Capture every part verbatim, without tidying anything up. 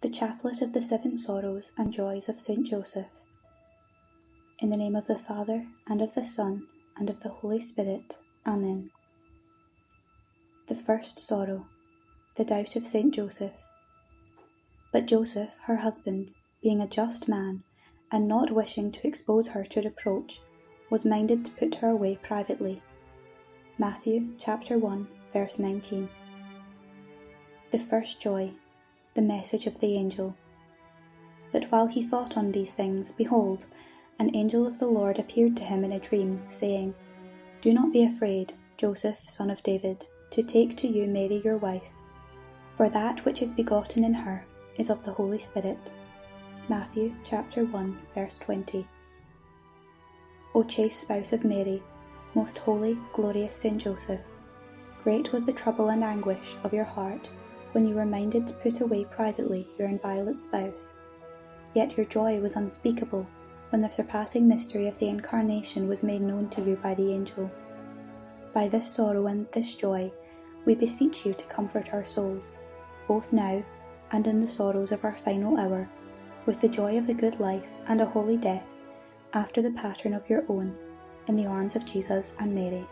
The Chaplet of the Seven Sorrows and Joys of Saint Joseph. In the name of the Father, and of the Son, and of the Holy Spirit. Amen. The first sorrow, the doubt of Saint Joseph. But Joseph, her husband, being a just man, and not wishing to expose her to reproach, was minded to put her away privately. Matthew chapter one, verse nineteen. The first joy, the message of the angel. But while he thought on these things, behold, an angel of the Lord appeared to him in a dream, saying, Do not be afraid, Joseph, son of David, to take to you Mary your wife, for that which is begotten in her is of the Holy Spirit. Matthew chapter one, verse twenty. O chaste spouse of Mary, most holy, glorious Saint Joseph, great was the trouble and anguish of your heart when you were minded to put away privately your inviolate spouse. Yet your joy was unspeakable when the surpassing mystery of the Incarnation was made known to you by the angel. By this sorrow and this joy we beseech you to comfort our souls, both now and in the sorrows of our final hour, with the joy of the good life and a holy death, after the pattern of your own, in the arms of Jesus and Mary.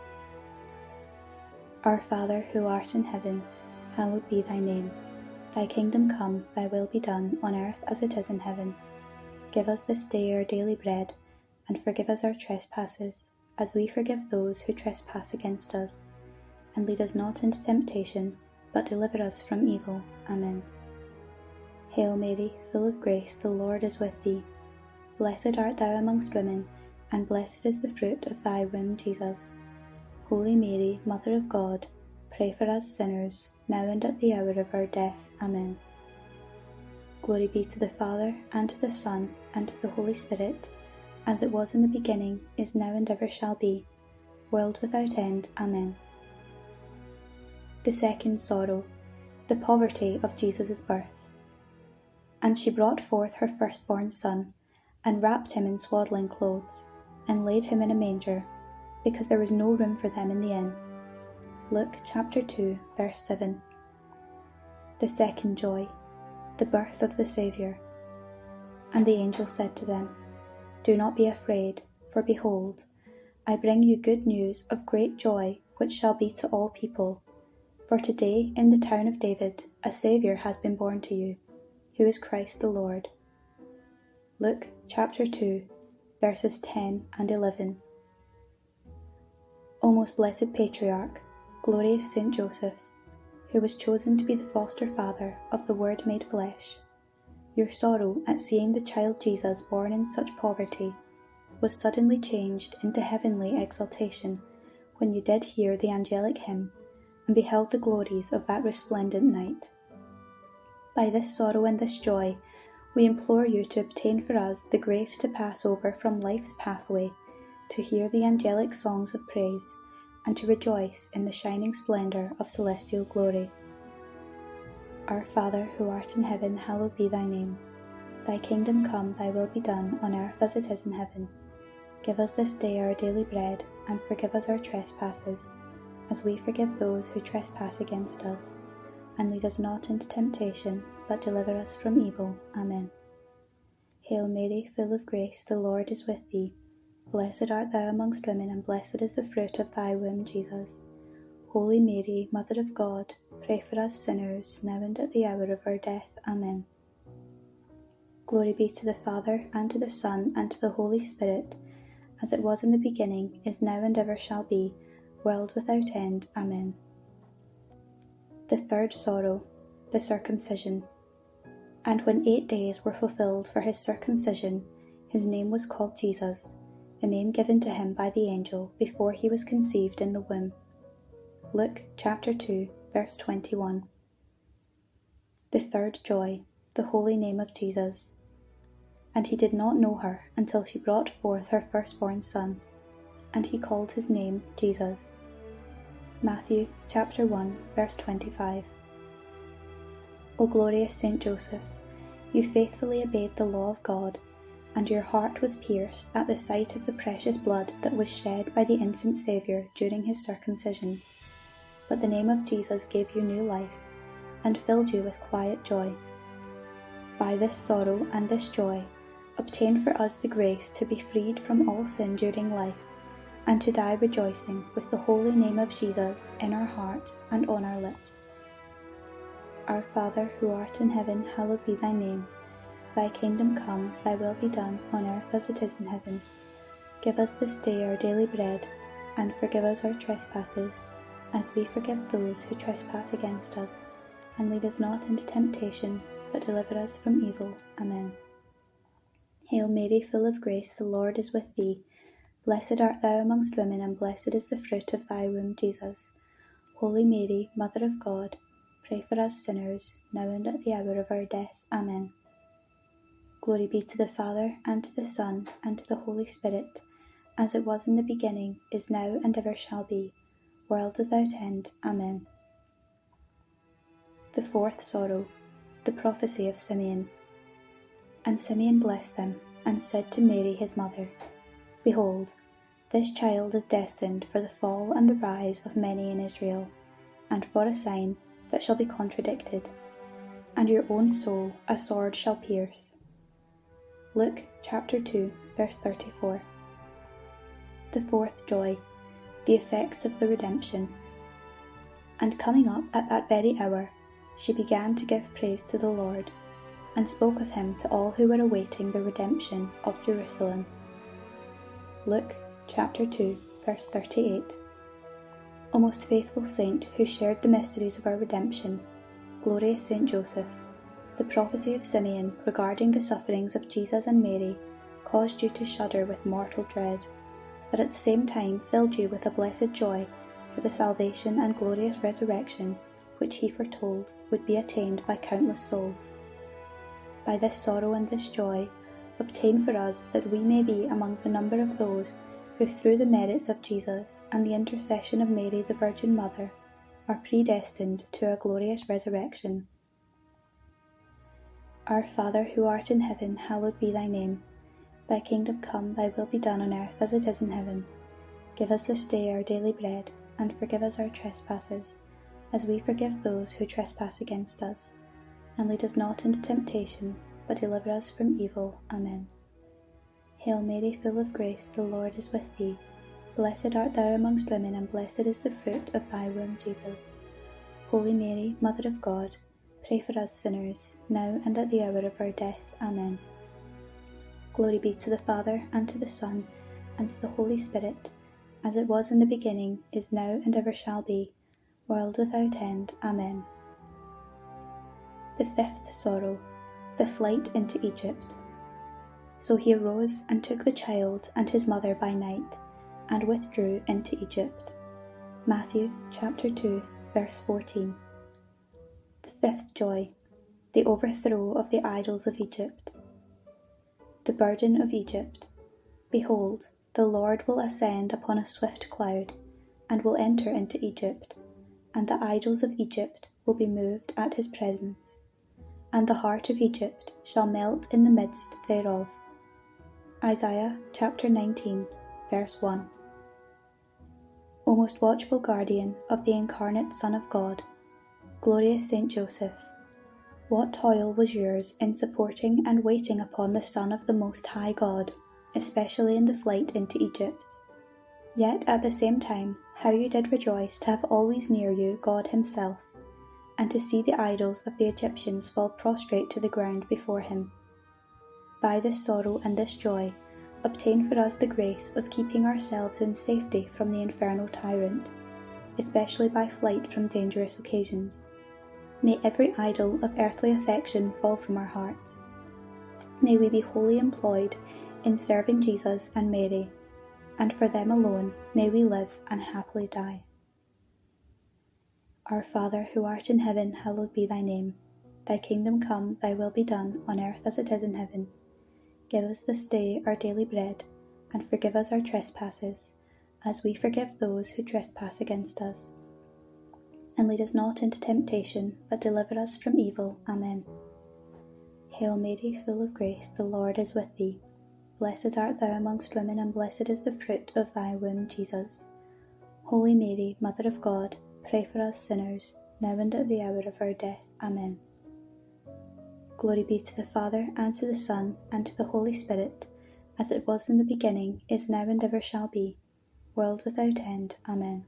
Our Father, who art in heaven, hallowed be thy name. Thy kingdom come, thy will be done, on earth as it is in heaven. Give us this day our daily bread, and forgive us our trespasses, as we forgive those who trespass against us. And lead us not into temptation, but deliver us from evil. Amen. Hail Mary, full of grace, the Lord is with thee. Blessed art thou amongst women, and blessed is the fruit of thy womb, Jesus. Holy Mary, Mother of God, pray for us sinners, now and at the hour of our death. Amen. Glory be to the Father, and to the Son, and to the Holy Spirit, as it was in the beginning, is now, and ever shall be, world without end. Amen. The second sorrow, the poverty of Jesus' birth. And she brought forth her firstborn son, and wrapped him in swaddling clothes, and laid him in a manger, because there was no room for them in the inn. Luke chapter two, verse seven. The second joy, the birth of the Saviour. And the angel said to them, Do not be afraid, for behold, I bring you good news of great joy, which shall be to all people. For today in the town of David a Saviour has been born to you, who is Christ the Lord. Luke chapter two, verses ten and eleven. O most blessed Patriarch, glorious Saint Joseph, who was chosen to be the foster father of the Word made flesh, your sorrow at seeing the child Jesus born in such poverty was suddenly changed into heavenly exaltation when you did hear the angelic hymn and beheld the glories of that resplendent night. By this sorrow and this joy we implore you to obtain for us the grace to pass over from life's pathway to hear the angelic songs of praise, and to rejoice in the shining splendour of celestial glory. Our Father, who art in heaven, hallowed be thy name. Thy kingdom come, thy will be done, on earth as it is in heaven. Give us this day our daily bread, and forgive us our trespasses, as we forgive those who trespass against us. And lead us not into temptation, but deliver us from evil. Amen. Hail Mary, full of grace, the Lord is with thee. Blessed art thou amongst women, and blessed is the fruit of thy womb, Jesus. Holy Mary, Mother of God, pray for us sinners, now and at the hour of our death. Amen. Glory be to the Father, and to the Son, and to the Holy Spirit, as it was in the beginning, is now, and ever shall be, world without end. Amen. The third sorrow, the circumcision. And when eight days were fulfilled for his circumcision, his name was called Jesus, the name given to him by the angel before he was conceived in the womb. Luke chapter two, verse twenty-one. The third joy, the holy name of Jesus. And he did not know her until she brought forth her firstborn son, and he called his name Jesus. Matthew chapter one, verse twenty-five. O glorious Saint Joseph, you faithfully obeyed the law of God, and your heart was pierced at the sight of the precious blood that was shed by the infant Saviour during his circumcision. But the name of Jesus gave you new life, and filled you with quiet joy. by this sorrow and this joy, obtain for us the grace to be freed from all sin during life, and to die rejoicing with the holy name of Jesus in our hearts and on our lips. Our Father, who art in heaven, hallowed be thy name. Thy kingdom come, thy will be done, on earth as it is in heaven. Give us this day our daily bread, and forgive us our trespasses, as we forgive those who trespass against us. And lead us not into temptation, but deliver us from evil. Amen. Hail Mary, full of grace, the Lord is with thee. Blessed art thou amongst women, and blessed is the fruit of thy womb, Jesus. Holy Mary, Mother of God, pray for us sinners, now and at the hour of our death. Amen. Glory be to the Father, and to the Son, and to the Holy Spirit, as it was in the beginning, is now, and ever shall be, world without end. Amen. The fourth sorrow, the prophecy of Simeon. And Simeon blessed them, and said to Mary his mother, Behold, this child is destined for the fall and the rise of many in Israel, and for a sign that shall be contradicted, and your own soul a sword shall pierce. Luke chapter two, verse thirty-four. The fourth joy, the effects of the redemption. And coming up at that very hour, she began to give praise to the Lord, and spoke of him to all who were awaiting the redemption of Jerusalem. Luke chapter two, verse thirty-eight. O most faithful Saint, who shared the mysteries of our redemption, glorious Saint Joseph, the prophecy of Simeon regarding the sufferings of Jesus and Mary caused you to shudder with mortal dread, but at the same time filled you with a blessed joy for the salvation and glorious resurrection which he foretold would be attained by countless souls. By this sorrow and this joy, obtain for us that we may be among the number of those who, through the merits of Jesus and the intercession of Mary the Virgin Mother, are predestined to a glorious resurrection. Our Father, who art in heaven, hallowed be thy name. Thy kingdom come, thy will be done on earth as it is in heaven. Give us this day our daily bread, and forgive us our trespasses, as we forgive those who trespass against us. And lead us not into temptation, but deliver us from evil. Amen. Hail Mary, full of grace, the Lord is with thee. Blessed art thou amongst women, and blessed is the fruit of thy womb, Jesus. Holy Mary, Mother of God, pray for us sinners, now and at the hour of our death. Amen. Glory be to the Father, and to the Son, and to the Holy Spirit, as it was in the beginning, is now, and ever shall be, world without end. Amen. The fifth sorrow, the flight into Egypt. So he arose and took the child and his mother by night, and withdrew into Egypt. Matthew chapter two, verse fourteen. The fifth joy, the overthrow of the idols of Egypt. The burden of Egypt. Behold, the Lord will ascend upon a swift cloud, and will enter into Egypt, and the idols of Egypt will be moved at his presence, and the heart of Egypt shall melt in the midst thereof. Isaiah chapter nineteen, verse one. O most watchful guardian of the incarnate Son of God, glorious Saint Joseph, what toil was yours in supporting and waiting upon the Son of the Most High God, especially in the flight into Egypt. Yet at the same time, how you did rejoice to have always near you God himself, and to see the idols of the Egyptians fall prostrate to the ground before him. By this sorrow and this joy, obtain for us the grace of keeping ourselves in safety from the infernal tyrant, especially by flight from dangerous occasions. May every idol of earthly affection fall from our hearts. May we be wholly employed in serving Jesus and Mary, and for them alone may we live and happily die. Our Father, who art in heaven, hallowed be thy name. Thy kingdom come, thy will be done, on earth as it is in heaven. Give us this day our daily bread, and forgive us our trespasses, as we forgive those who trespass against us. And lead us not into temptation, but deliver us from evil. Amen. Hail Mary, full of grace, the Lord is with thee. Blessed art thou amongst women, and blessed is the fruit of thy womb, Jesus. Holy Mary, Mother of God, pray for us sinners, now and at the hour of our death. Amen. Glory be to the Father, and to the Son, and to the Holy Spirit, as it was in the beginning, is now, and ever shall be, world without end. Amen.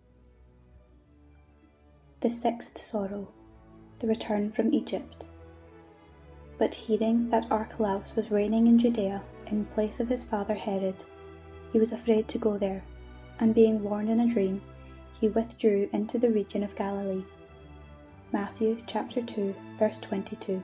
The sixth sorrow, the return from Egypt. But hearing that Archelaus was reigning in Judea in place of his father Herod, he was afraid to go there, and being warned in a dream, he withdrew into the region of Galilee. Matthew chapter two, verse twenty-two.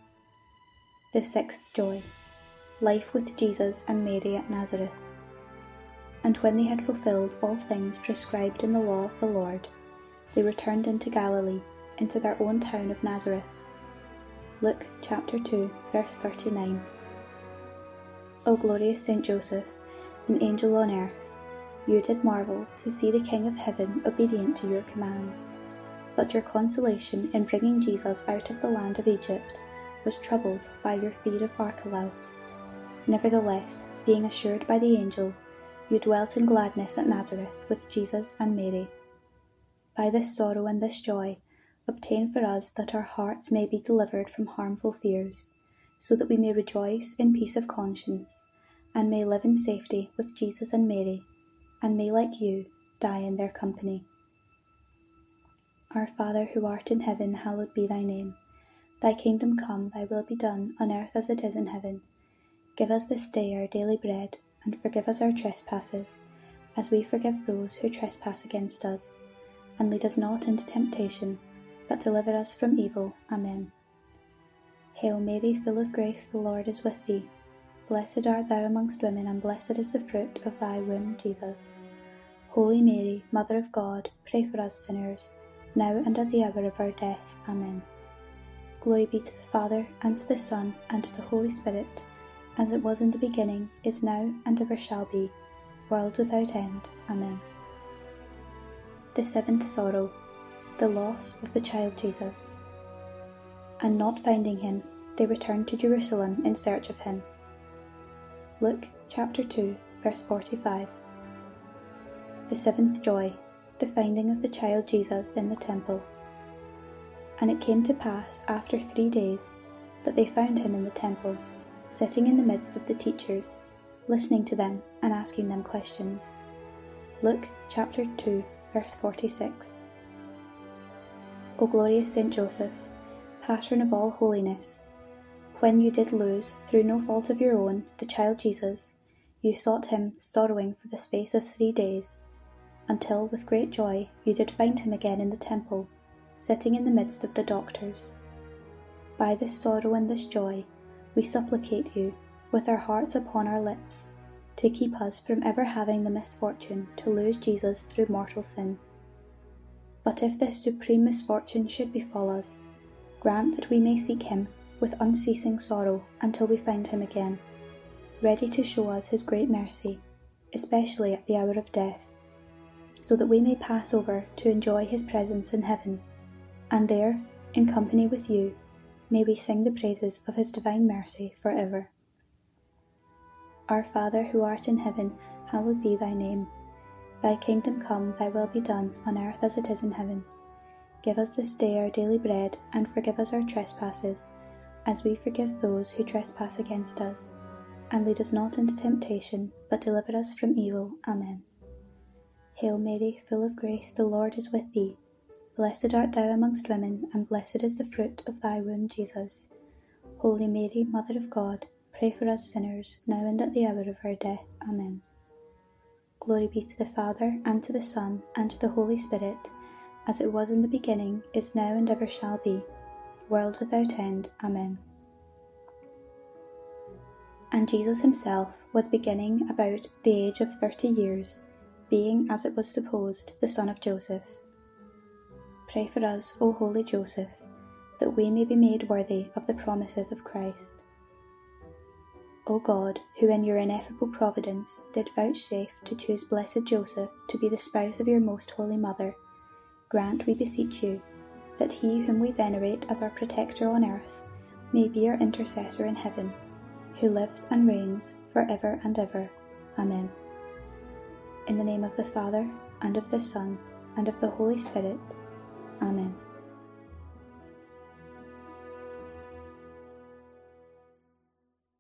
The sixth joy, life with Jesus and Mary at Nazareth. And when they had fulfilled all things prescribed in the law of the Lord, they returned into Galilee, into their own town of Nazareth. Luke chapter two, verse thirty-nine. O glorious Saint Joseph, an angel on earth, you did marvel to see the King of heaven obedient to your commands. But your consolation in bringing Jesus out of the land of Egypt was troubled by your fear of Archelaus. Nevertheless, being assured by the angel, you dwelt in gladness at Nazareth with Jesus and Mary. By this sorrow and this joy, obtain for us that our hearts may be delivered from harmful fears, so that we may rejoice in peace of conscience, and may live in safety with Jesus and Mary, and may, like you, die in their company. Our Father, who art in heaven, hallowed be thy name. Thy kingdom come, thy will be done, on earth as it is in heaven. Give us this day our daily bread, and forgive us our trespasses, as we forgive those who trespass against us. And lead us not into temptation, but deliver us from evil. Amen. Hail Mary, full of grace, the Lord is with thee. Blessed art thou amongst women, and blessed is the fruit of thy womb, Jesus. Holy Mary, Mother of God, pray for us sinners, now and at the hour of our death. Amen. Glory be to the Father, and to the Son, and to the Holy Spirit, as it was in the beginning, is now, and ever shall be, world without end. Amen. The seventh sorrow, the loss of the child Jesus. And not finding him, they returned to Jerusalem in search of him. Luke chapter two, verse forty-five. The seventh joy, the finding of the child Jesus in the temple. And it came to pass after three days that they found him in the temple, sitting in the midst of the teachers, listening to them and asking them questions. Luke chapter two, verse forty-six. O glorious Saint Joseph, patron of all holiness, when you did lose, through no fault of your own, the child Jesus, you sought him sorrowing for the space of three days, until with great joy you did find him again in the temple, sitting in the midst of the doctors. By this sorrow and this joy, we supplicate you, with our hearts upon our lips, to keep us from ever having the misfortune to lose Jesus through mortal sin. But if this supreme misfortune should befall us, grant that we may seek him with unceasing sorrow until we find him again, ready to show us his great mercy, especially at the hour of death, so that we may pass over to enjoy his presence in heaven, and there, in company with you, may we sing the praises of his divine mercy for ever. Our Father, who art in heaven, hallowed be thy name. Thy kingdom come, thy will be done, on earth as it is in heaven. Give us this day our daily bread, and forgive us our trespasses, as we forgive those who trespass against us. And lead us not into temptation, but deliver us from evil. Amen. Hail Mary, full of grace, the Lord is with thee. Blessed art thou amongst women, and blessed is the fruit of thy womb, Jesus. Holy Mary, Mother of God, pray for us sinners, now and at the hour of our death. Amen. Glory be to the Father, and to the Son, and to the Holy Spirit, as it was in the beginning, is now, and ever shall be, world without end. Amen. And Jesus himself was beginning about the age of thirty years, being, as it was supposed, the son of Joseph. Pray for us, O holy Joseph, that we may be made worthy of the promises of Christ. O God, who in your ineffable providence did vouchsafe to choose blessed Joseph to be the spouse of your most holy mother, grant, we beseech you, that he whom we venerate as our protector on earth may be our intercessor in heaven, who lives and reigns for ever and ever. Amen. In the name of the Father, and of the Son, and of the Holy Spirit. Amen.